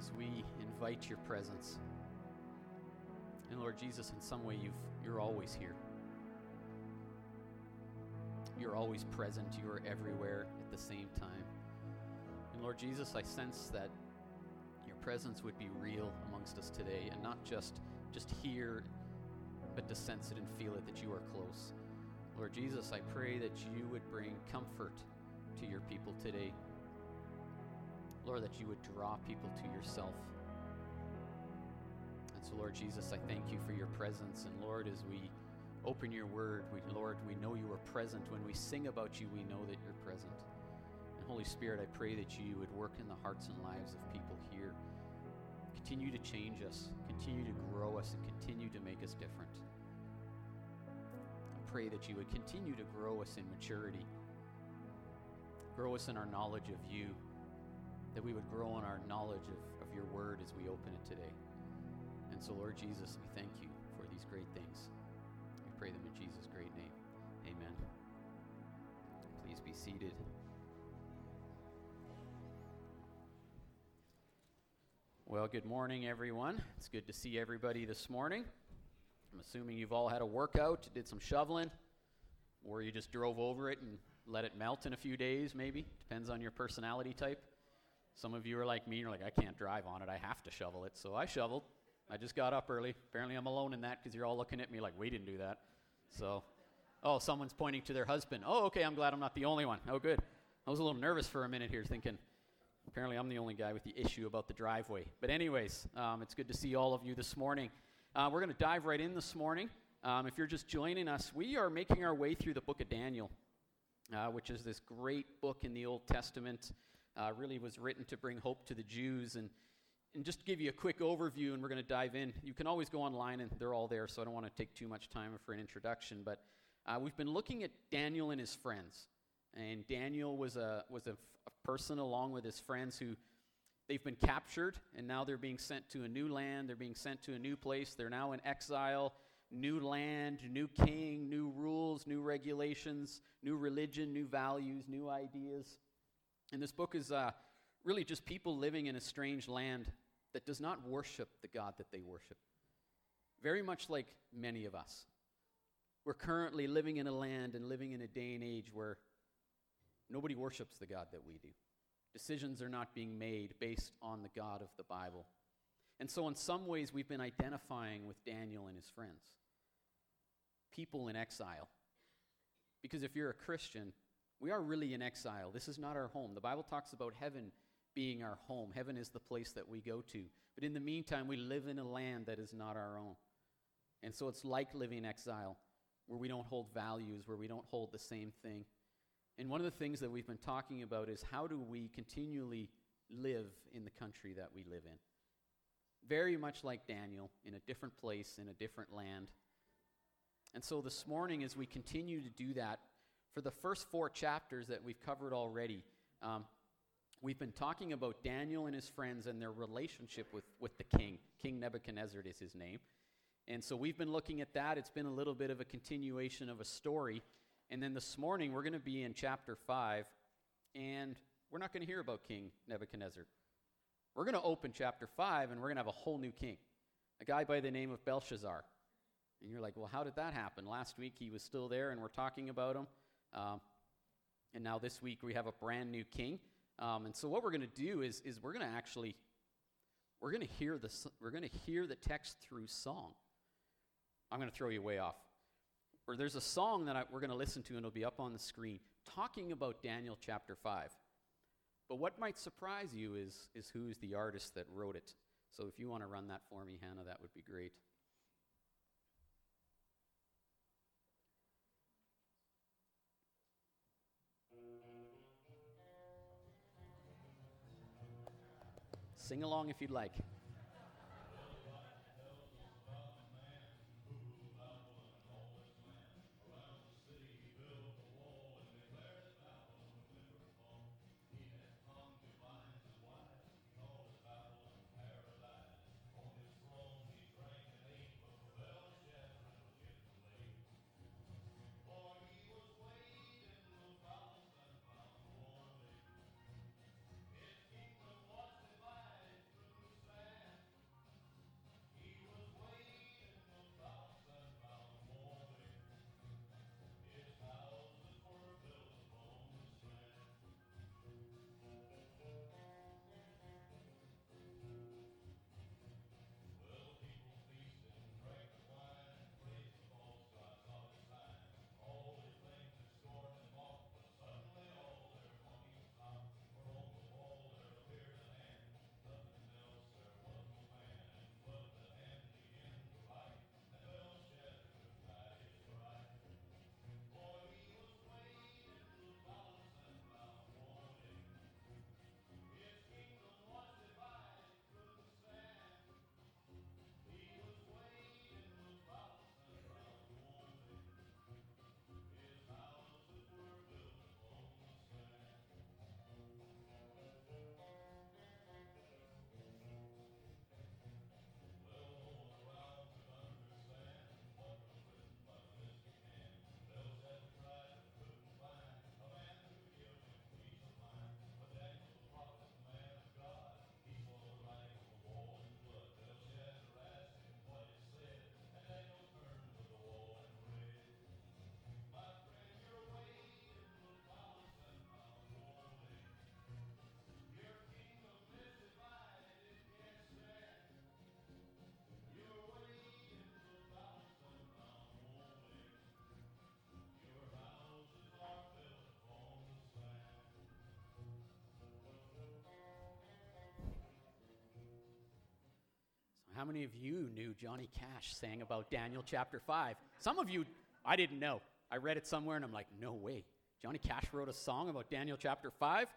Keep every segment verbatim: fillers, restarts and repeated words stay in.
as we invite your presence. And Lord Jesus, in some way you've, you're always here. You're always present. You are everywhere at the same time. And Lord Jesus, I sense that your presence would be real amongst us today, and not just, just hear, but to sense it and feel it, that you are close. Lord Jesus, I pray that you would bring comfort to your people today. Lord, that you would draw people to yourself. And so, Lord Jesus, I thank you for your presence. And Lord, as we open your word, we, Lord, we know you are present. When we sing about you, we know that you're present. And Holy Spirit, I pray that you would work in the hearts and lives of people here. Continue to change us, continue to grow us, and continue to make us different. I pray that you would continue to grow us in maturity, grow us in our knowledge of you, that we would grow in our knowledge of, of your word as we open it today. And so, Lord Jesus, we thank you for these great things. We pray them in Jesus' great name. Amen. Please be seated. Well, good morning, everyone. It's good to see everybody this morning. I'm assuming you've all had a workout, did some shoveling, or you just drove over it and let it melt in a few days, maybe. Depends on your personality type. Some of you are like me, you're like, I can't drive on it, I have to shovel it. So I shoveled. I just got up early. Apparently I'm alone in that because you're all looking at me like, we didn't do that. So, oh, someone's pointing to their husband. Oh, okay, I'm glad I'm not the only one. Oh, good. I was a little nervous for a minute here thinking, apparently I'm the only guy with the issue about the driveway. But anyways, um, it's good to see all of you this morning. Uh, we're going to dive right in this morning. Um, if you're just joining us, we are making our way through the book of Daniel, uh, which is this great book in the Old Testament. Uh, really was written to bring hope to the Jews. And, and just to give you a quick overview, and we're going to dive in. You can always go online, and they're all there, so I don't want to take too much time for an introduction. But uh, we've been looking at Daniel and his friends. And Daniel was a was a, f- a person along with his friends who they've been captured, and now they're being sent to a new land. They're being sent to a new place. They're now in exile, new land, new king, new rules, new regulations, new religion, new values, new ideas. And this book is uh, really just people living in a strange land that does not worship the God that they worship. Very much like many of us. We're currently living in a land and living in a day and age where nobody worships the God that we do. Decisions are not being made based on the God of the Bible. And so in some ways we've been identifying with Daniel and his friends. People in exile. Because if you're a Christian, we are really in exile. This is not our home. The Bible talks about heaven being our home. Heaven is the place that we go to. But in the meantime, we live in a land that is not our own. And so it's like living in exile, where we don't hold values, where we don't hold the same thing. And one of the things that we've been talking about is how do we continually live in the country that we live in? Very much like Daniel, in a different place, in a different land. And so this morning, as we continue to do that, for the first four chapters that we've covered already, um, we've been talking about Daniel and his friends and their relationship with, with the king. King Nebuchadnezzar is his name. And so we've been looking at that. It's been a little bit of a continuation of a story. And then this morning, we're going to be in chapter five, and we're not going to hear about King Nebuchadnezzar. We're going to open chapter five, and we're going to have a whole new king, a guy by the name of Belshazzar. And you're like, well, how did that happen? Last week, he was still there, and we're talking about him. Um, and now this week, we have a brand new king. Um, and so what we're going to do is, is we're going to actually, we're going to hear the, we're going to hear the text through song. I'm going to throw you way off. Or there's a song that I, we're going to listen to, and it'll be up on the screen, talking about Daniel chapter five. But what might surprise you is, is who's the artist that wrote it. So if you want to run that for me, Hannah, that would be great. Sing along if you'd like. many of you knew Johnny Cash sang about Daniel chapter five? Some of you, I didn't know. I read it somewhere and I'm like, no way. Johnny Cash wrote a song about Daniel chapter five?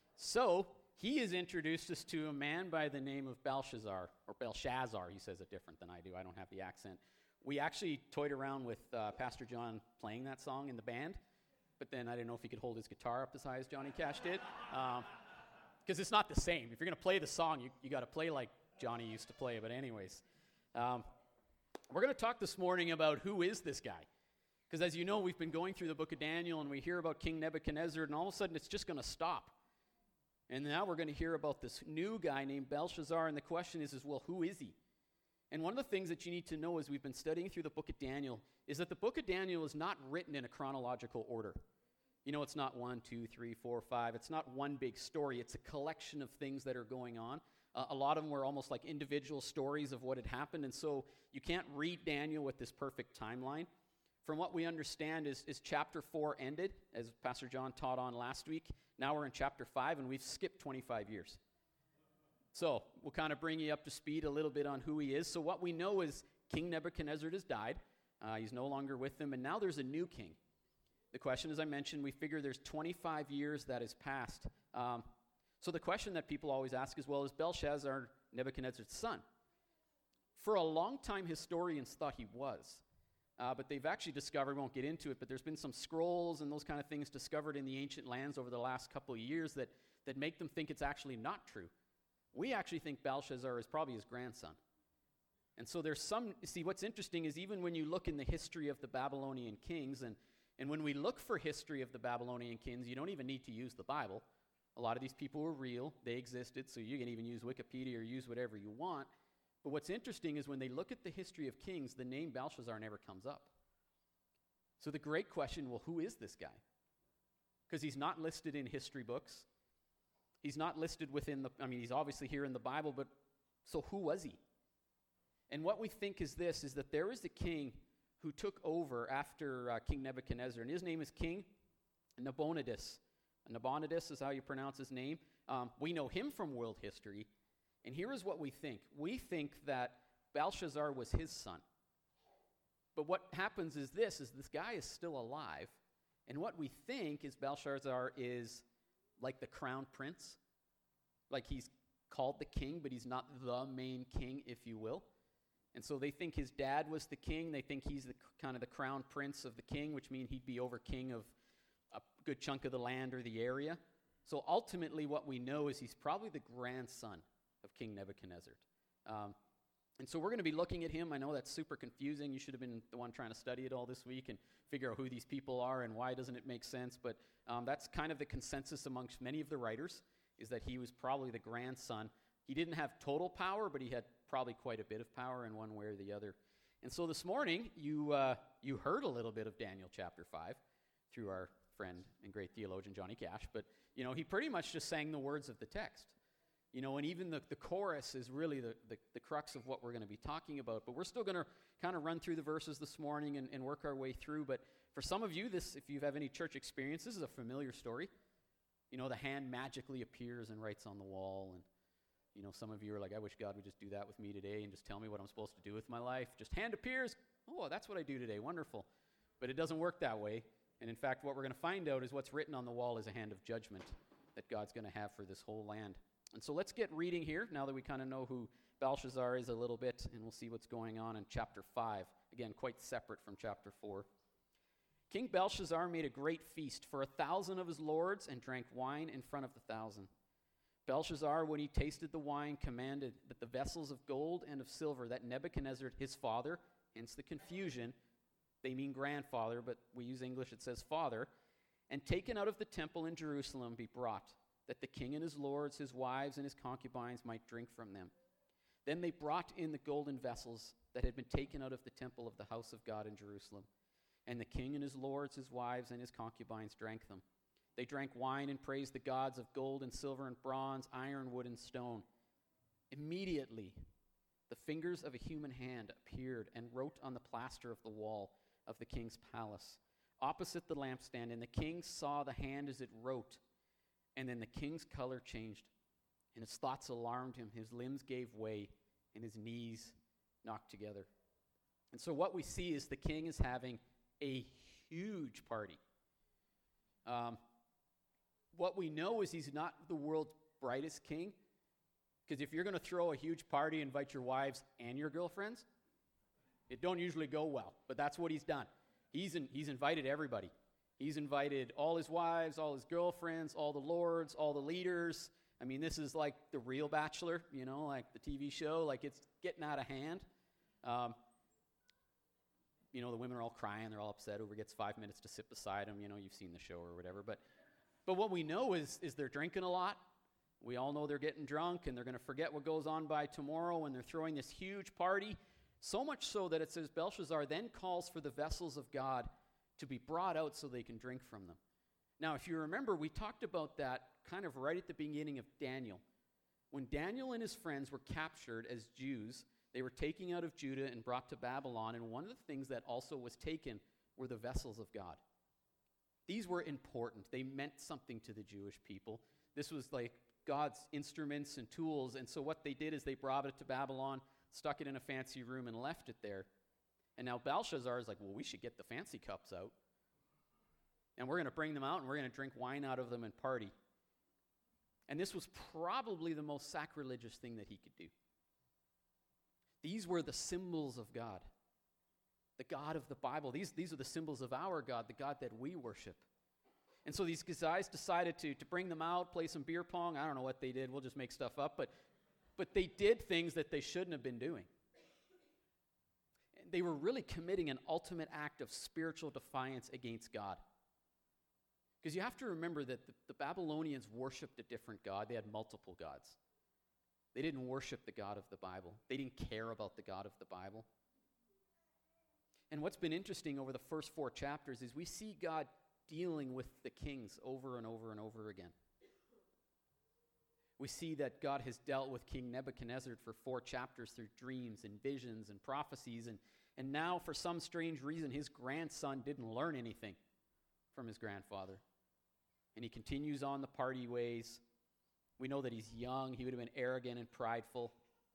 So he has introduced us to a man by the name of Belshazzar, or Belshazzar. He says it different than I do. I don't have the accent. We actually toyed around with uh, Pastor John playing that song in the band, but then I didn't know if he could hold his guitar up as high as Johnny Cash did, because um, it's not the same. If you're going to play the song, you, you got to play like Johnny used to play. But anyways, um, we're going to talk this morning about who is this guy, because as you know, we've been going through the book of Daniel, and we hear about King Nebuchadnezzar, and all of a sudden it's just going to stop. And now we're going to hear about this new guy named Belshazzar, and the question is, is, well, who is he? And one of the things that you need to know as we've been studying through the book of Daniel is that the book of Daniel is not written in a chronological order. You know, it's not one, two, three, four, five. It's not one big story. It's a collection of things that are going on. Uh, a lot of them were almost like individual stories of what had happened, and so you can't read Daniel with this perfect timeline. From what we understand is, is chapter four ended, as Pastor John taught on last week. Now we're in chapter five, and we've skipped twenty-five years. So we'll kind of bring you up to speed a little bit on who he is. So what we know is King Nebuchadnezzar has died. Uh, he's no longer with them, and now there's a new king. The question, as I mentioned, we figure there's twenty-five years that has passed. Um, so the question that people always ask is, well, is Belshazzar Nebuchadnezzar's son? For a long time, historians thought he was. Uh, but they've actually discovered, we won't get into it, but there's been some scrolls and those kind of things discovered in the ancient lands over the last couple of years that, that make them think it's actually not true. We actually think Belshazzar is probably his grandson. And so there's some, see, what's interesting is even when you look in the history of the Babylonian kings, and, and when we look for history of the Babylonian kings, you don't even need to use the Bible. A lot of these people were real. They existed, so you can even use Wikipedia or use whatever you want. But what's interesting is when they look at the history of kings, the name Belshazzar never comes up. So the great question, well, who is this guy? Because he's not listed in history books. He's not listed within the, I mean, he's obviously here in the Bible, but so who was he? And what we think is this, is that there is a king who took over after uh, King Nebuchadnezzar, and his name is King Nabonidus. Nabonidus is how you pronounce his name. Um, we know him from world history, and here is what we think. We think that Belshazzar was his son. But what happens is this, is this guy is still alive, and what we think is Belshazzar is like the crown prince, like he's called the king, but he's not the main king, if you will. And so they think his dad was the king. They think he's the kind of the crown prince of the king, which means he'd be over king of a good chunk of the land or the area. So ultimately what we know is he's probably the grandson of King Nebuchadnezzar. Um, and so we're going to be looking at him. I know that's super confusing. You should have been the one trying to study it all this week and figure out who these people are and why doesn't it make sense. But um, that's kind of the consensus amongst many of the writers, is that he was probably the grandson. He didn't have total power, but he had probably quite a bit of power in one way or the other. And so this morning, you uh, you heard a little bit of Daniel chapter five through our friend and great theologian Johnny Cash. But, you know, he pretty much just sang the words of the text. You know, and even the, the chorus is really the, the, the crux of what we're going to be talking about. But we're still going to kind of run through the verses this morning and, and work our way through. But for some of you, this, if you have any church experience, this is a familiar story. You know, the hand magically appears and writes on the wall. And, you know, some of you are like, I wish God would just do that with me today and just tell me what I'm supposed to do with my life. Just hand appears. Oh, that's what I do today. Wonderful. But it doesn't work that way. And in fact, what we're going to find out is what's written on the wall is a hand of judgment that God's going to have for this whole land. And so let's get reading here, now that we kind of know who Belshazzar is a little bit, and we'll see what's going on in chapter five. Again, quite separate from chapter four. King Belshazzar made a great feast for a thousand of his lords and drank wine in front of the thousand. Belshazzar, when he tasted the wine, commanded that the vessels of gold and of silver that Nebuchadnezzar, his father, hence the confusion, they mean grandfather, but we use English, it says father, and taken out of the temple in Jerusalem be brought, that the king and his lords, his wives, and his concubines might drink from them. Then they brought in the golden vessels that had been taken out of the temple of the house of God in Jerusalem. And the king and his lords, his wives, and his concubines drank them. They drank wine and praised the gods of gold and silver and bronze, iron, wood, and stone. Immediately, the fingers of a human hand appeared and wrote on the plaster of the wall of the king's palace, opposite the lampstand. And the king saw the hand as it wrote. And then the king's color changed, and his thoughts alarmed him. His limbs gave way, and his knees knocked together. And so what we see is the king is having a huge party. Um, what we know is he's not the world's brightest king, because if you're going to throw a huge party, invite your wives and your girlfriends, it don't usually go well. But that's what he's done. He's in, he's invited everybody. He's invited all his wives, all his girlfriends, all the lords, all the leaders. I mean, this is like the real Bachelor, you know, like the T V show. Like, it's getting out of hand. Um, you know, the women are all crying. They're all upset. Whoever gets five minutes to sit beside them. You know, you've seen the show or whatever. But but what we know is, is they're drinking a lot. We all know they're getting drunk, and they're going to forget what goes on by tomorrow, and they're throwing this huge party. So much so that it says Belshazzar then calls for the vessels of God to be brought out so they can drink from them. Now, if you remember, we talked about that kind of right at the beginning of Daniel. When Daniel and his friends were captured as Jews, they were taken out of Judah and brought to Babylon, and one of the things that also was taken were the vessels of God. These were important. They meant something to the Jewish people. This was like God's instruments and tools, and so what they did is they brought it to Babylon, stuck it in a fancy room, and left it there. And now Belshazzar is like, well, we should get the fancy cups out. And we're going to bring them out, and we're going to drink wine out of them and party. And this was probably the most sacrilegious thing that he could do. These were the symbols of God. The God of the Bible. These, these are the symbols of our God, the God that we worship. And so these guys decided to, to bring them out, play some beer pong. I don't know what they did. We'll just make stuff up. But, but they did things that they shouldn't have been doing. They were really committing an ultimate act of spiritual defiance against God. Because you have to remember that the, the Babylonians worshipped a different God. They had multiple gods. They didn't worship the God of the Bible. They didn't care about the God of the Bible. And what's been interesting over the first four chapters is we see God dealing with the kings over and over and over again. We see that God has dealt with King Nebuchadnezzar for four chapters through dreams and visions and prophecies, and, and now, for some strange reason, his grandson didn't learn anything from his grandfather. And he continues on the party ways. We know that he's young. He would have been arrogant and prideful.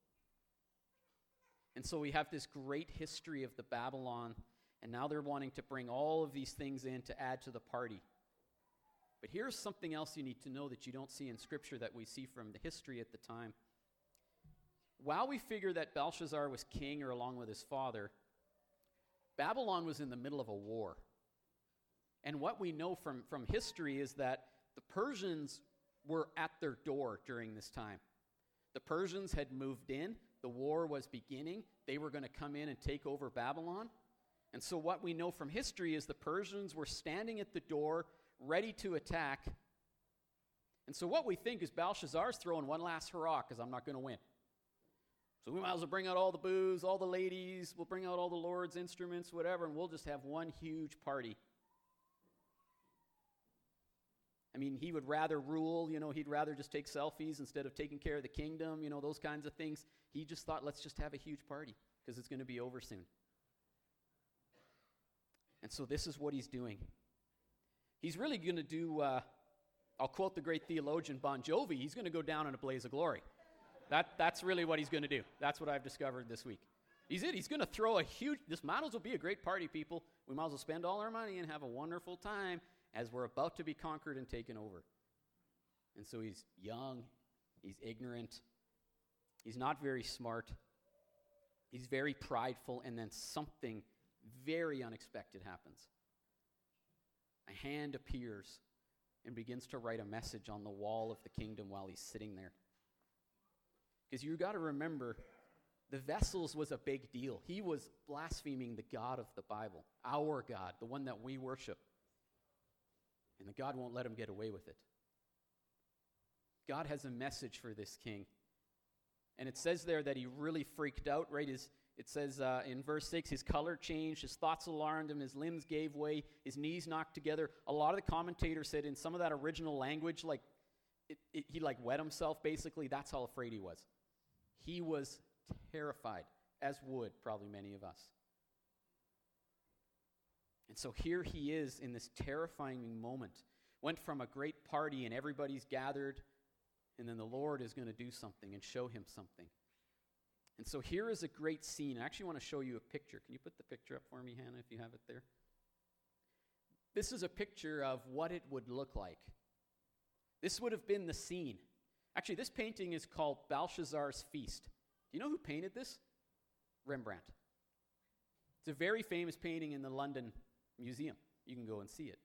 And so we have this great history of the Babylon, and now they're wanting to bring all of these things in to add to the party. But here's something else you need to know that you don't see in Scripture that we see from the history at the time. While we figure that Belshazzar was king or along with his father, Babylon was in the middle of a war. And what we know from, from history is that the Persians were at their door during this time. The Persians had moved in. The war was beginning. They were going to come in and take over Babylon. And so what we know from history is the Persians were standing at the door, ready to attack. And so what we think is Belshazzar's throwing one last hurrah because I'm not going to win. So we might as well bring out all the booze, all the ladies, we'll bring out all the lords' instruments, whatever, and we'll just have one huge party. I mean, he would rather rule, you know, he'd rather just take selfies instead of taking care of the kingdom, you know, those kinds of things. He just thought, let's just have a huge party because it's going to be over soon. And so this is what he's doing. He's really going to do, uh, I'll quote the great theologian Bon Jovi, he's going to go down in a blaze of glory. That, that's really what he's going to do. That's what I've discovered this week. He's it. He's going to throw a huge, this might as well be a great party, people. We might as well spend all our money and have a wonderful time as we're about to be conquered and taken over. And so he's young, he's ignorant, he's not very smart, he's very prideful, and then something very unexpected happens. A hand appears and begins to write a message on the wall of the kingdom while he's sitting there. Because you got to remember, the vessels was a big deal. He was blaspheming the God of the Bible, our God, the one that we worship. And the God won't let him get away with it. God has a message for this king. And it says there that he really freaked out, right? His, it says uh, in verse six, his color changed, his thoughts alarmed him, his limbs gave way, his knees knocked together. A lot of the commentators said in some of that original language, like it, it, he like wet himself, basically. That's how afraid he was. He was terrified, as would probably many of us. And so here he is in this terrifying moment. Went from a great party and everybody's gathered, and then the Lord is going to do something and show him something. And so here is a great scene. I actually want to show you a picture. Can you put the picture up for me, Hannah, if you have it there? This is a picture of what it would look like. This would have been the scene. Actually, this painting is called Belshazzar's Feast. Do you know who painted this? Rembrandt. It's a very famous painting in the London Museum. You can go and see it.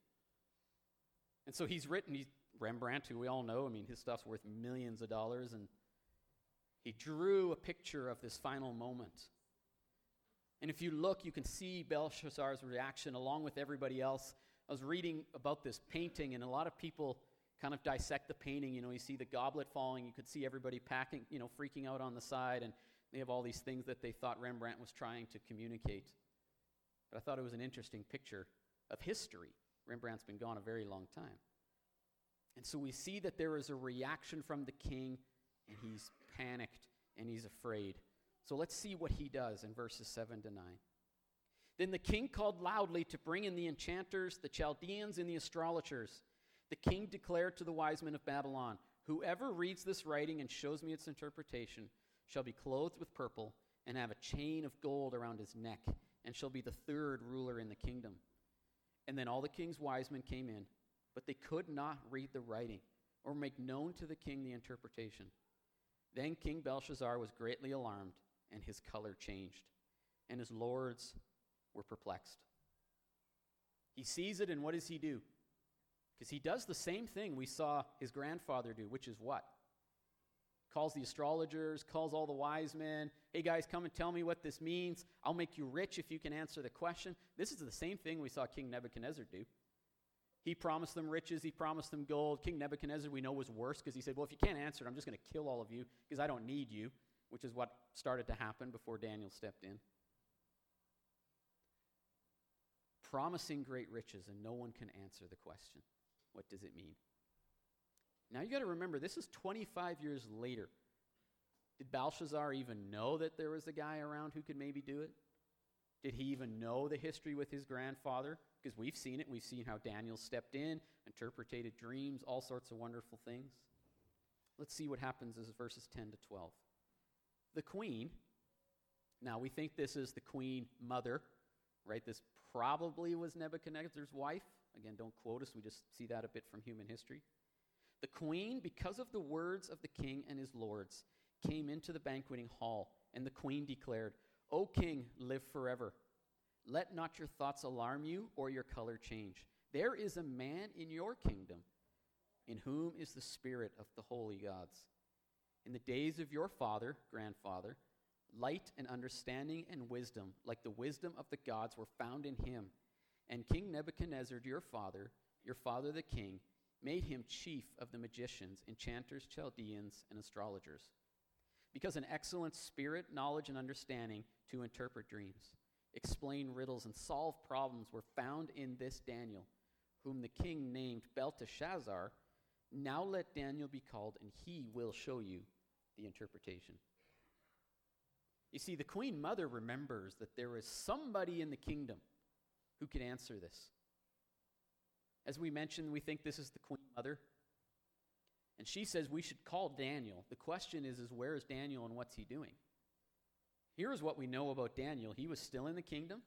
And so he's written, he's Rembrandt, who we all know, I mean, his stuff's worth millions of dollars, and he drew a picture of this final moment. And if you look, you can see Belshazzar's reaction along with everybody else. I was reading about this painting, and a lot of people kind of dissect the painting. You know, you see the goblet falling, you could see everybody packing, you know, freaking out on the side, and they have all these things that they thought Rembrandt was trying to communicate. But I thought it was an interesting picture of history. Rembrandt's been gone a very long time. And so we see that there is a reaction from the king, and he's panicked, and he's afraid. So let's see what he does in verses seven to nine. Then the king called loudly to bring in the enchanters, the Chaldeans, and the astrologers. The king declared to the wise men of Babylon, "Whoever reads this writing and shows me its interpretation shall be clothed with purple and have a chain of gold around his neck, and shall be the third ruler in the kingdom." And then all the king's wise men came in, but they could not read the writing or make known to the king the interpretation. Then King Belshazzar was greatly alarmed, and his color changed, and his lords were perplexed. He sees it, and what does he do? Because he does the same thing we saw his grandfather do, which is what? Calls the astrologers, calls all the wise men. Hey guys, come and tell me what this means. I'll make you rich if you can answer the question. This is the same thing we saw King Nebuchadnezzar do. He promised them riches, he promised them gold. King Nebuchadnezzar, we know, was worse because he said, well, if you can't answer it, I'm just going to kill all of you because I don't need you, which is what started to happen before Daniel stepped in. Promising great riches, and no one can answer the question. What does it mean? Now you got to remember, this is twenty-five years later. Did Belshazzar even know that there was a guy around who could maybe do it? Did he even know the history with his grandfather? Because we've seen it. We've seen how Daniel stepped in, interpreted dreams, all sorts of wonderful things. Let's see what happens as verses ten to twelve. The queen, now we think this is the queen mother, right? This probably was Nebuchadnezzar's wife. Again, don't quote us. We just see that a bit from human history. The queen, because of the words of the king and his lords, came into the banqueting hall, and the queen declared, "O king, live forever. Let not your thoughts alarm you or your color change. There is a man in your kingdom in whom is the spirit of the holy gods. In the days of your father, grandfather, light and understanding and wisdom, like the wisdom of the gods, were found in him. And King Nebuchadnezzar, your father, your father the king, made him chief of the magicians, enchanters, Chaldeans, and astrologers, because an excellent spirit, knowledge, and understanding to interpret dreams, explain riddles, and solve problems were found in this Daniel, whom the king named Belteshazzar. Now let Daniel be called, and he will show you the interpretation." You see, the queen mother remembers that there is somebody in the kingdom who could answer this. As we mentioned, we think this is the queen mother. And she says we should call Daniel. The question is, is where is Daniel and what's he doing? Here's what we know about Daniel. He was still in the kingdom.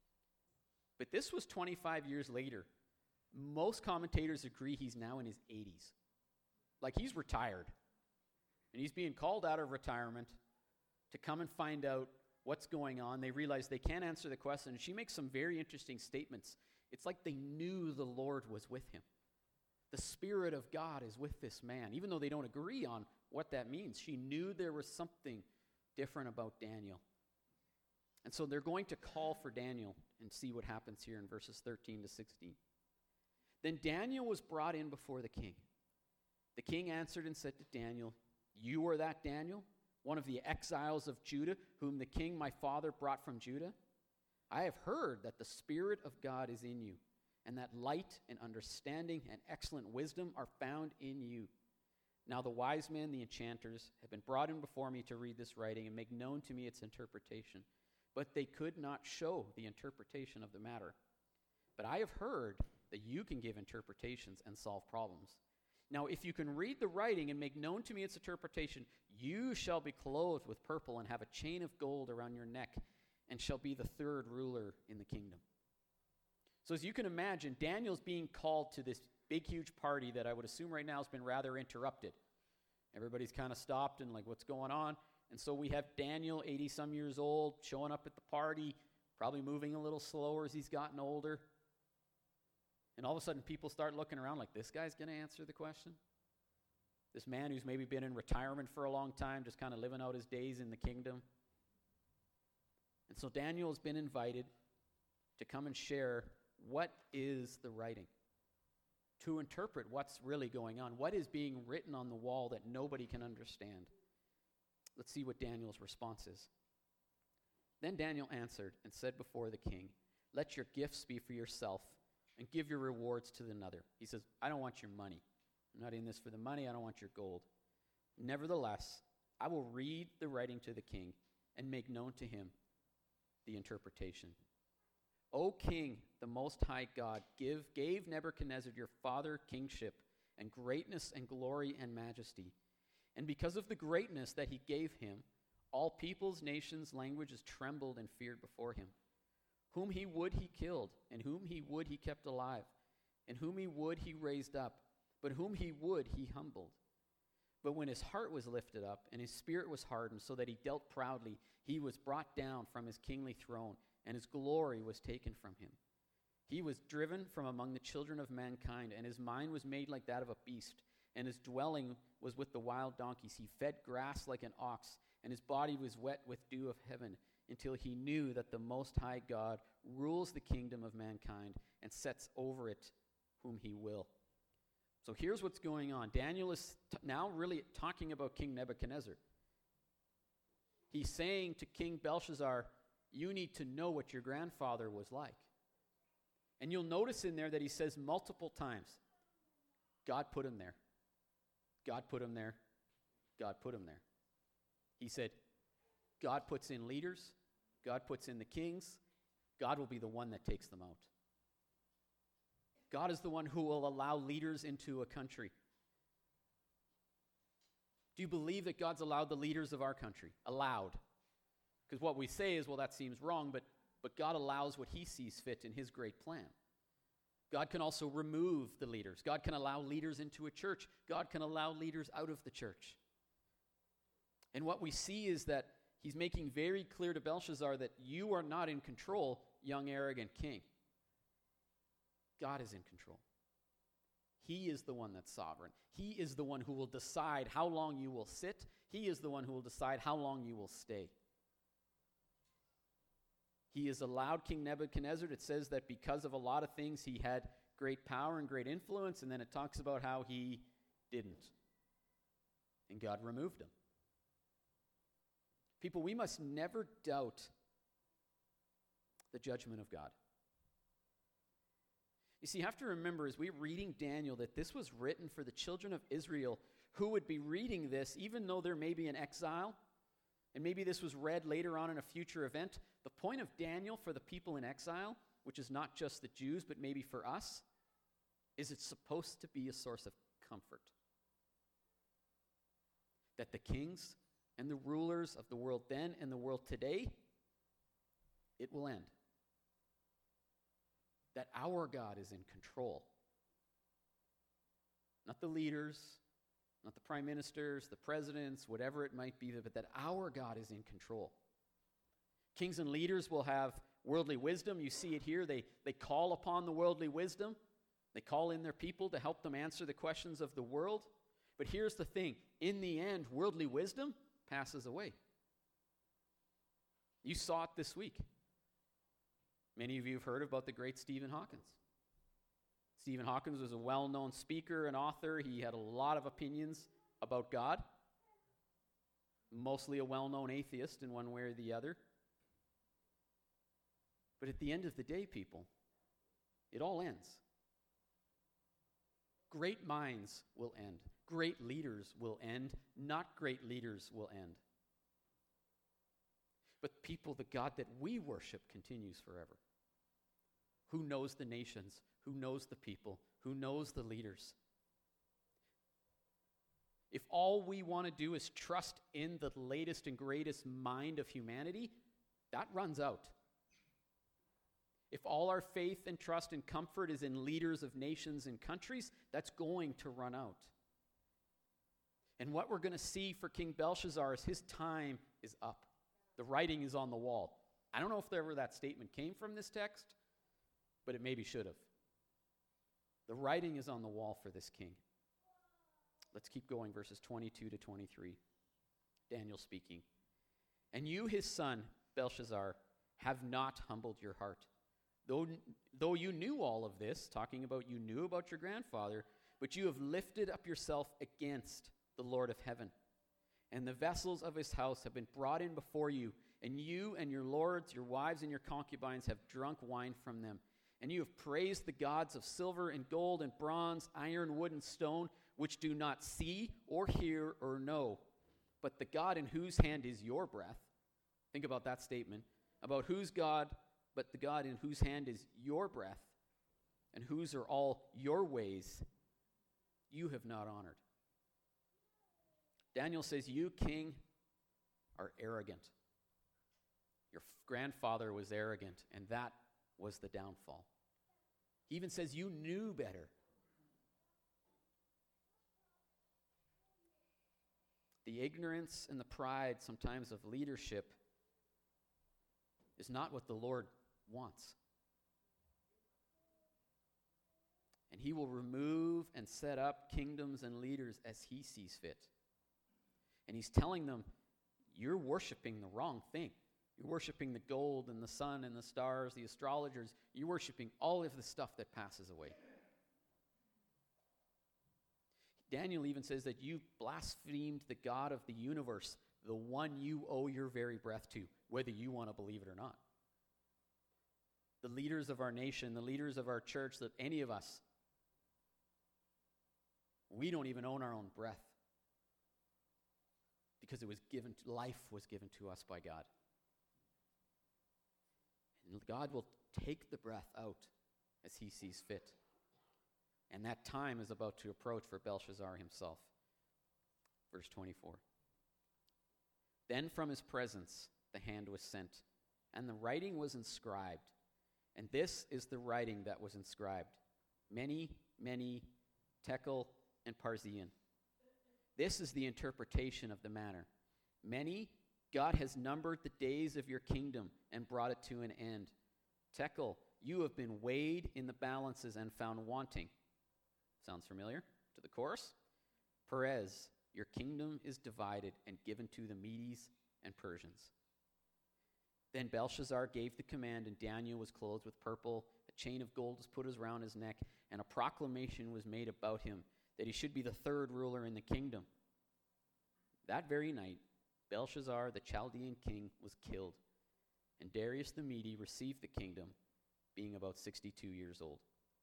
But this was twenty-five years later. Most commentators agree he's now in his eighties. Like he's retired. And he's being called out of retirement to come and find out what's going on. They realize they can't answer the question. And she makes some very interesting statements. It's like they knew the Lord was with him. The Spirit of God is with this man. Even though they don't agree on what that means, she knew there was something different about Daniel. And so they're going to call for Daniel and see what happens here in verses thirteen to sixteen. Then Daniel was brought in before the king. The king answered and said to Daniel, "You are that Daniel, one of the exiles of Judah, whom the king my father brought from Judah? I have heard that the Spirit of God is in you, and that light and understanding and excellent wisdom are found in you. Now the wise men, the enchanters, have been brought in before me to read this writing and make known to me its interpretation. But they could not show the interpretation of the matter. But I have heard that you can give interpretations and solve problems. Now if you can read the writing and make known to me its interpretation, You shall be clothed with purple and have a chain of gold around your neck and shall be the third ruler in the kingdom. So as you can imagine, Daniel's being called to this big, huge party that I would assume right now has been rather interrupted. Everybody's kind of stopped and like, what's going on? And so we have Daniel, eighty-some years old, showing up at the party, probably moving a little slower as he's gotten older. And all of a sudden, people start looking around like, this guy's going to answer the question? This man who's maybe been in retirement for a long time, just kind of living out his days in the kingdom. And so Daniel has been invited to come and share what is the writing, to interpret what's really going on, what is being written on the wall that nobody can understand. Let's see what Daniel's response is. Then Daniel answered and said before the king, let your gifts be for yourself and give your rewards to another. He says, I don't want your money. I'm not in this for the money. I don't want your gold. Nevertheless, I will read the writing to the king and make known to him the interpretation. O king, the most high God, give, gave Nebuchadnezzar your father kingship and greatness and glory and majesty. And because of the greatness that he gave him, all peoples, nations, languages trembled and feared before him. Whom he would he killed, and whom he would he kept alive, and whom he would he raised up, but whom he would he humbled. But when his heart was lifted up, and his spirit was hardened, so that he dealt proudly, he was brought down from his kingly throne, and his glory was taken from him. He was driven from among the children of mankind, and his mind was made like that of a beast, and his dwelling was with the wild donkeys. He fed grass like an ox, and his body was wet with dew of heaven, until he knew that the Most High God rules the kingdom of mankind and sets over it whom he will. So here's what's going on. Daniel is t- now really talking about King Nebuchadnezzar. He's saying to King Belshazzar, you need to know what your grandfather was like. And you'll notice in there that he says multiple times, God put him there. God put him there. God put him there. He said, God puts in leaders. God puts in the kings. God will be the one that takes them out. God is the one who will allow leaders into a country. Do you believe that God's allowed the leaders of our country? Allowed. Because what we say is, well, that seems wrong, but, but God allows what he sees fit in his great plan. God can also remove the leaders. God can allow leaders into a church. God can allow leaders out of the church. And what we see is that he's making very clear to Belshazzar that you are not in control, young, arrogant king. God is in control. He is the one that's sovereign. He is the one who will decide how long you will sit. He is the one who will decide how long you will stay. He has allowed King Nebuchadnezzar. It says that because of a lot of things, he had great power and great influence, and then it talks about how he didn't. And God removed him. People, we must never doubt the judgment of God. You see, you have to remember as we're reading Daniel that this was written for the children of Israel who would be reading this even though there may be an exile, and maybe this was read later on in a future event. The point of Daniel for the people in exile, which is not just the Jews but maybe for us, is it's supposed to be a source of comfort. That the kings and the rulers of the world then and the world today, it will end. That our God is in control. Not the leaders, not the prime ministers, the presidents, whatever it might be, but that our God is in control. Kings and leaders will have worldly wisdom. You see it here. They, they call upon the worldly wisdom. They call in their people to help them answer the questions of the world. But here's the thing. In the end, worldly wisdom passes away. You saw it this week. Many of you have heard about the great Stephen Hawkins. Stephen Hawkins was a well-known speaker and author. He had a lot of opinions about God. Mostly a well-known atheist in one way or the other. But at the end of the day, people, it all ends. Great minds will end. Great leaders will end. Not great leaders will end. But people, the God that we worship continues forever. Who knows the nations? Who knows the people? Who knows the leaders? if all we want to do is trust in the latest and greatest mind of humanity, that runs out. If all our faith and trust and comfort is in leaders of nations and countries, that's going to run out. And what we're going to see for King Belshazzar is his time is up. The writing is on the wall. I don't know if ever that statement came from this text, but it maybe should have. The writing is on the wall for this king. Let's keep going, verses twenty-two to twenty-three. Daniel speaking. And you, his son, Belshazzar, have not humbled your heart. Though, though you knew all of this, talking about you knew about your grandfather, but you have lifted up yourself against the Lord of heaven. And the vessels of his house have been brought in before you, and you and your lords, your wives and your concubines have drunk wine from them. And you have praised the gods of silver and gold and bronze, iron, wood, and stone, which do not see or hear or know. But the God in whose hand is your breath, think about that statement, about whose God, but the God in whose hand is your breath, and whose are all your ways, you have not honored. Daniel says, you, king, are arrogant. Your grandfather was arrogant, and that was the downfall. He even says, you knew better. The ignorance and the pride sometimes of leadership is not what the Lord wants. And he will remove and set up kingdoms and leaders as he sees fit. And he's telling them, you're worshiping the wrong thing. You're worshiping the gold and the sun and the stars, the astrologers. You're worshiping all of the stuff that passes away. Daniel even says that you've blasphemed the God of the universe, the one you owe your very breath to, whether you want to believe it or not. The leaders of our nation, the leaders of our church, that any of us, we don't even own our own breath because it was given, life was given to us by God. And God will take the breath out as he sees fit. And that time is about to approach for Belshazzar himself. Verse twenty-four. Then from his presence the hand was sent, and the writing was inscribed. And this is the writing that was inscribed. Many, many, tekel, and parzian. This is the interpretation of the matter. Many, God has numbered the days of your kingdom and brought it to an end. Tekel, you have been weighed in the balances and found wanting. Sounds familiar to the chorus? Perez, your kingdom is divided and given to the Medes and Persians. Then Belshazzar gave the command, and Daniel was clothed with purple. A chain of gold was put around his neck, and a proclamation was made about him that he should be the third ruler in the kingdom. That very night, Belshazzar, the Chaldean king, was killed, and Darius the Mede received the kingdom, being about sixty-two years old.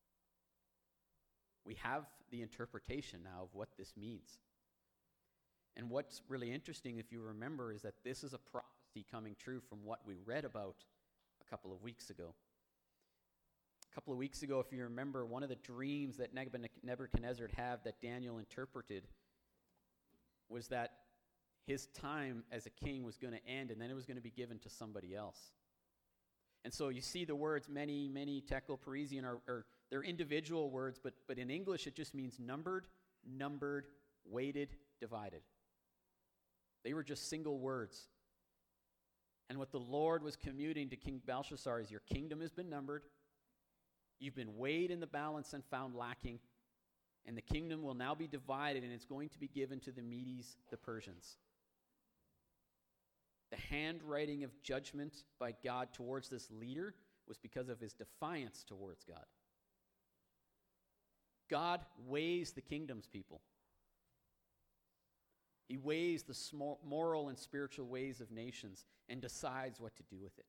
We have the interpretation now of what this means. And what's really interesting, if you remember, is that this is a prophecy coming true from what we read about a couple of weeks ago. A couple of weeks ago, if you remember, one of the dreams that Nebuchadnezzar had that Daniel interpreted was that his time as a king was going to end, and then it was going to be given to somebody else. And so you see the words many, many, tekel, parisian, are, are they're individual words, but, but in English it just means numbered, numbered, weighted, divided. They were just single words. And what the Lord was commuting to King Belshazzar is your kingdom has been numbered, you've been weighed in the balance and found lacking, and the kingdom will now be divided, and it's going to be given to the Medes, the Persians. The handwriting of judgment by God towards this leader was because of his defiance towards God. God weighs the kingdom's people. He weighs the small, moral and spiritual ways of nations and decides what to do with it.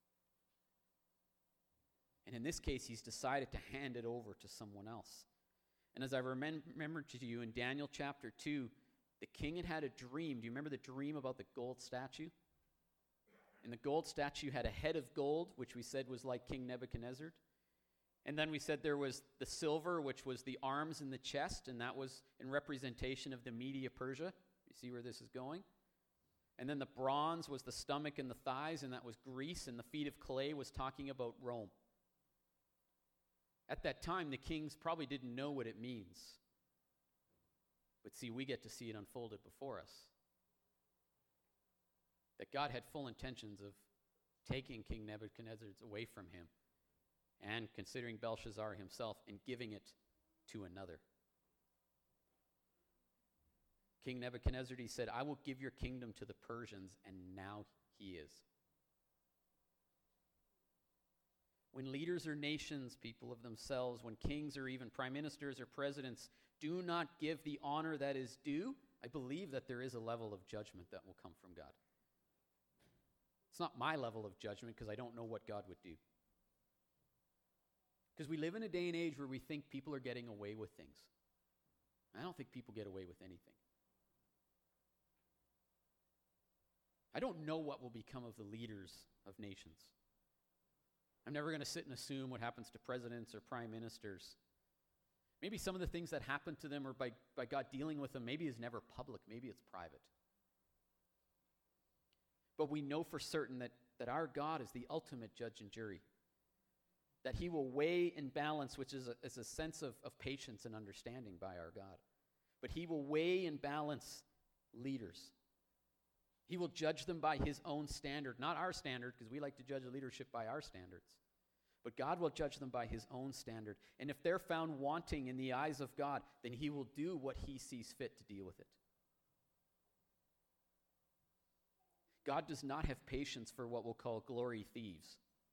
And in this case, he's decided to hand it over to someone else. And as I remem- remembered to you in Daniel chapter two, the king had had a dream. Do you remember the dream about the gold statue? And the gold statue had a head of gold, which we said was like King Nebuchadnezzar. And then we said there was the silver, which was the arms and the chest, and that was in representation of the Media Persia. You see where this is going? And then the bronze was the stomach and the thighs, and that was Greece, and the feet of clay was talking about Rome. At that time, the kings probably didn't know what it means. But see, we get to see it unfolded before us. That God had full intentions of taking King Nebuchadnezzar away from him and considering Belshazzar himself and giving it to another. King Nebuchadnezzar, he said, I will give your kingdom to the Persians, and now he is. When leaders or nations, people of themselves, when kings or even prime ministers or presidents do not give the honor that is due, I believe that there is a level of judgment that will come from God. It's not my level of judgment because I don't know what God would do. Because we live in a day and age where we think people are getting away with things. I don't think people get away with anything. I don't know what will become of the leaders of nations. I'm never going to sit and assume what happens to presidents or prime ministers. Maybe some of the things that happen to them or by, by God dealing with them maybe is never public, maybe it's private. But we know for certain that, that our God is the ultimate judge and jury. That he will weigh and balance, which is a, is a sense of, of patience and understanding by our God. But he will weigh and balance leaders. He will judge them by his own standard, not our standard, because we like to judge the leadership by our standards. But God will judge them by his own standard. And if they're found wanting in the eyes of God, then he will do what he sees fit to deal with it. God does not have patience for what we'll call glory thieves.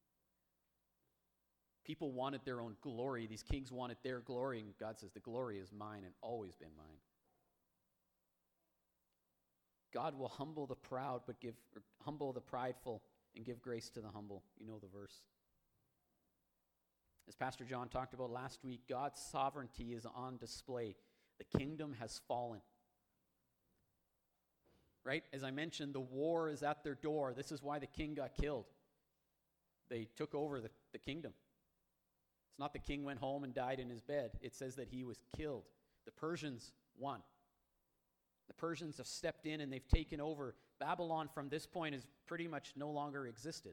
People wanted their own glory. These kings wanted their glory, and God says, the glory is mine and always been mine. God will humble the proud, but give or humble the prideful and give grace to the humble. You know the verse. As Pastor John talked about last week, God's sovereignty is on display. The kingdom has fallen. Right? As I mentioned, the war is at their door. This is why the king got killed. They took over the, the kingdom. It's not the king went home and died in his bed. It says that he was killed. The Persians won. The Persians have stepped in and they've taken over. Babylon from this point is pretty much no longer existed.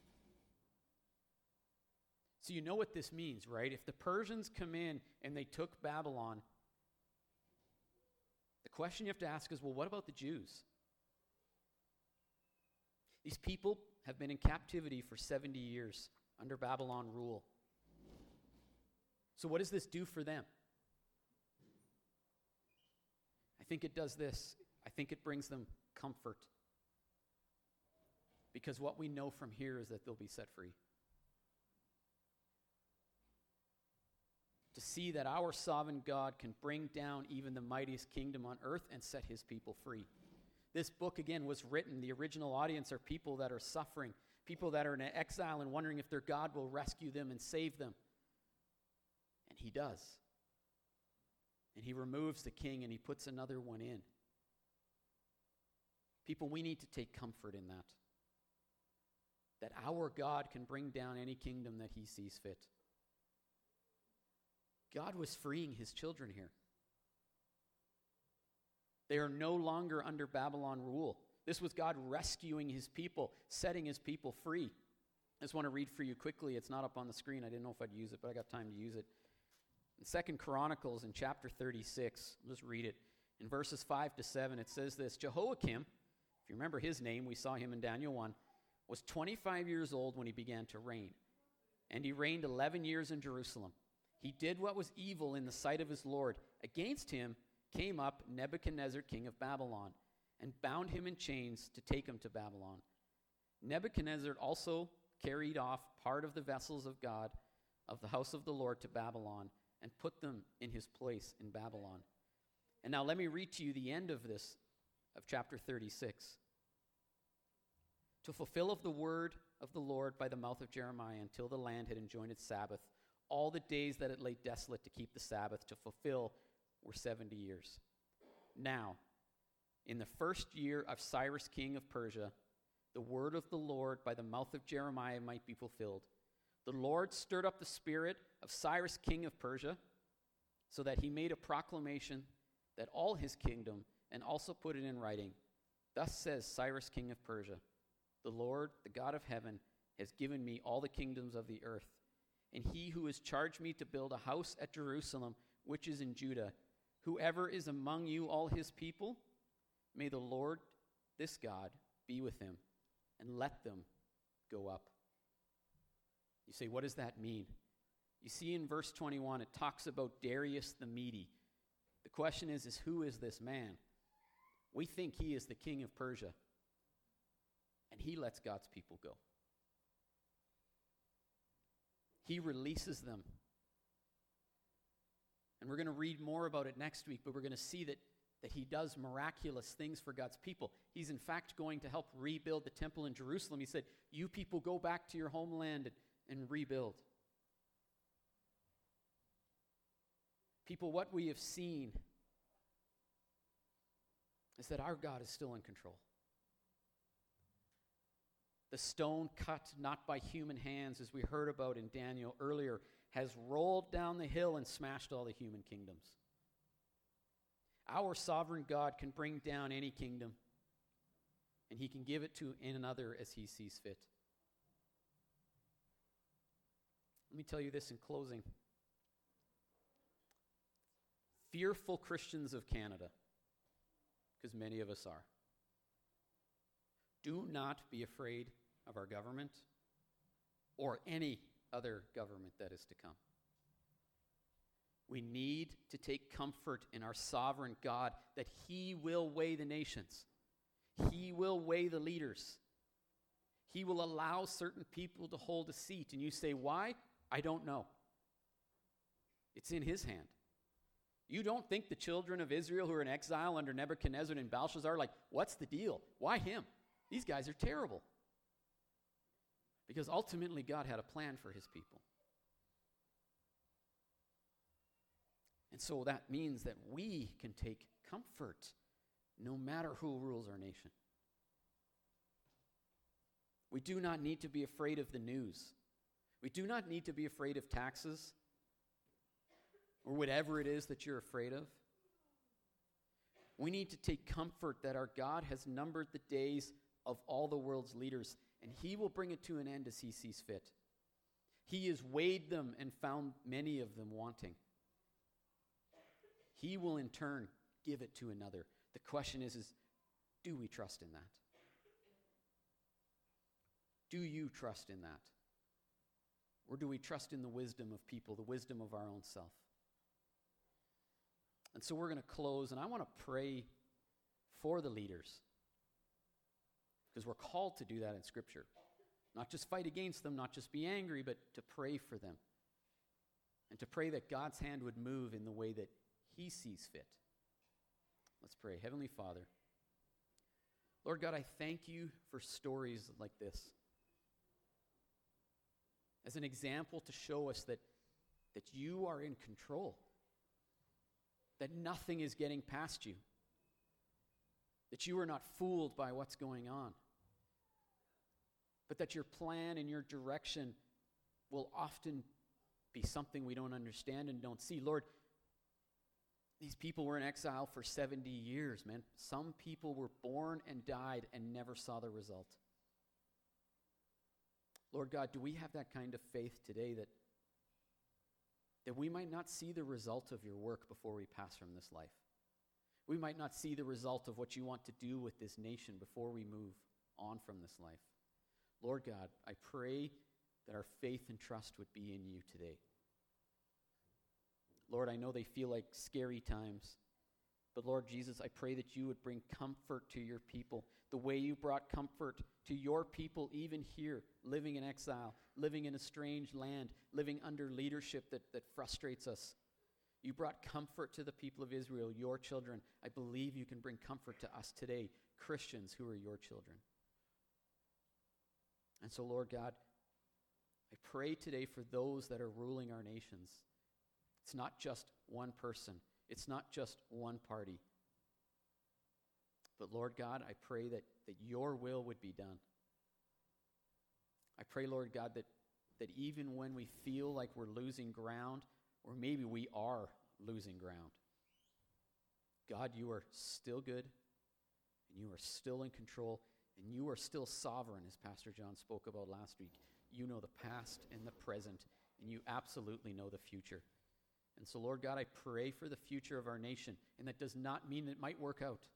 So you know what this means, right? If the Persians come in and they took Babylon, the question you have to ask is, well, what about the Jews? These people have been in captivity for seventy years under Babylon rule. So what does this do for them? I think it does this. I think it brings them comfort. Because what we know from here is that they'll be set free. To see that our sovereign God can bring down even the mightiest kingdom on earth and set his people free. This book, again, was written. The original audience are people that are suffering, people that are in exile and wondering if their God will rescue them and save them. And he does. And he removes the king and he puts another one in. People, we need to take comfort in that. That our God can bring down any kingdom that he sees fit. God was freeing his children here. They are no longer under Babylon rule. This was God rescuing his people, setting his people free. I just want to read for you quickly. It's not up on the screen. I didn't know if I'd use it, but I got time to use it. In Second Chronicles in chapter thirty-six, I'll just read it. In verses five to seven, it says this: Jehoiakim, if you remember his name, we saw him in Daniel one, was twenty-five years old when he began to reign. And he reigned eleven years in Jerusalem. He did what was evil in the sight of his Lord. Against him came up Nebuchadnezzar, king of Babylon, and bound him in chains to take him to Babylon. Nebuchadnezzar also carried off part of the vessels of God of the house of the Lord to Babylon and put them in his place in Babylon. And now let me read to you the end of this, of chapter thirty-six. To fulfill of the word of the Lord by the mouth of Jeremiah until the land had enjoined its Sabbath, all the days that it lay desolate to keep the Sabbath to fulfill were seventy years. Now, in the first year of Cyrus king of Persia, the word of the Lord by the mouth of Jeremiah might be fulfilled. The Lord stirred up the spirit of Cyrus, king of Persia, so that he made a proclamation that all his kingdom, and also put it in writing. Thus says Cyrus, king of Persia, the Lord, the God of heaven, has given me all the kingdoms of the earth. And he who has charged me to build a house at Jerusalem, which is in Judah, whoever is among you, all his people, may the Lord, this God, be with him, and let them go up. You say, what does that mean? You see in verse twenty-one, it talks about Darius the Mede. The question is, is who is this man? We think he is the king of Persia, and he lets God's people go. He releases them. And we're going to read more about it next week, but we're going to see that, that he does miraculous things for God's people. He's in fact going to help rebuild the temple in Jerusalem. He said, you people go back to your homeland and, and rebuild. People, what we have seen is that our God is still in control. The stone cut not by human hands, as we heard about in Daniel earlier, has rolled down the hill and smashed all the human kingdoms. Our sovereign God can bring down any kingdom, and he can give it to another as he sees fit. Let me tell you this in closing. Fearful Christians of Canada, because many of us are, do not be afraid of our government or any other government that is to come. We need to take comfort in our sovereign God that he will weigh the nations. He will weigh the leaders. He will allow certain people to hold a seat. And you say, why? I don't know. It's in his hand. You don't think the children of Israel who are in exile under Nebuchadnezzar and Belshazzar, like, what's the deal? Why him? These guys are terrible. Because ultimately God had a plan for his people. And so that means that we can take comfort no matter who rules our nation. We do not need to be afraid of the news. We do not need to be afraid of taxes or whatever it is that you're afraid of. We need to take comfort that our God has numbered the days of all the world's leaders, and he will bring it to an end as he sees fit. He has weighed them and found many of them wanting. He will in turn give it to another. The question is, is do we trust in that? Do you trust in that? Or do we trust in the wisdom of people, the wisdom of our own self? And so we're going to close, and I want to pray for the leaders, because we're called to do that in Scripture. Not just fight against them, not just be angry, but to pray for them. And to pray that God's hand would move in the way that he sees fit. Let's pray. Heavenly Father, Lord God, I thank you for stories like this as an example to show us that, that you are in control, that nothing is getting past you, that you are not fooled by what's going on, but that your plan and your direction will often be something we don't understand and don't see. Lord, these people were in exile for seventy years, man. Some people were born and died and never saw the result. Lord God, do we have that kind of faith today that, that we might not see the result of your work before we pass from this life? We might not see the result of what you want to do with this nation before we move on from this life. Lord God, I pray that our faith and trust would be in you today. Lord, I know they feel like scary times, but Lord Jesus, I pray that you would bring comfort to your people, the way you brought comfort to your people even here, living in exile, living in a strange land, living under leadership that, that frustrates us. You brought comfort to the people of Israel, your children. I believe you can bring comfort to us today, Christians who are your children. And so, Lord God, I pray today for those that are ruling our nations. It's not just one person. It's not just one party. But Lord God, I pray that, that your will would be done. I pray, Lord God, that that even when we feel like we're losing ground, or maybe we are losing ground, God, you are still good, and you are still in control, and you are still sovereign, as Pastor John spoke about last week. You know the past and the present, and you absolutely know the future. And so, Lord God, I pray for the future of our nation, and that does not mean it might work out.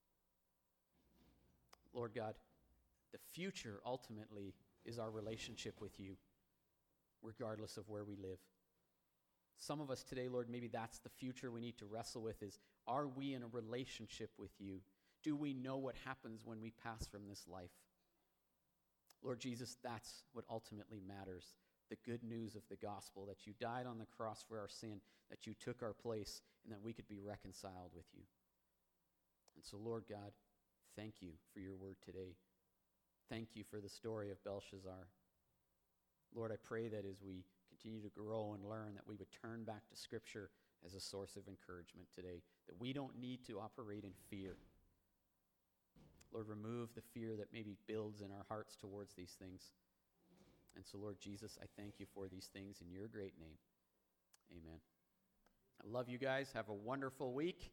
Lord God, the future ultimately is our relationship with you, regardless of where we live. Some of us today, Lord, maybe that's the future we need to wrestle with is, are we in a relationship with you? Do we know what happens when we pass from this life? Lord Jesus, that's what ultimately matters. The good news of the gospel, that you died on the cross for our sin, that you took our place, and that we could be reconciled with you. And so, Lord God, thank you for your word today. Thank you for the story of Belshazzar. Lord, I pray that as we continue to grow and learn, that we would turn back to Scripture as a source of encouragement today, that we don't need to operate in fear. Lord, remove the fear that maybe builds in our hearts towards these things. And so, Lord Jesus, I thank you for these things in your great name. Amen. I love you guys. Have a wonderful week.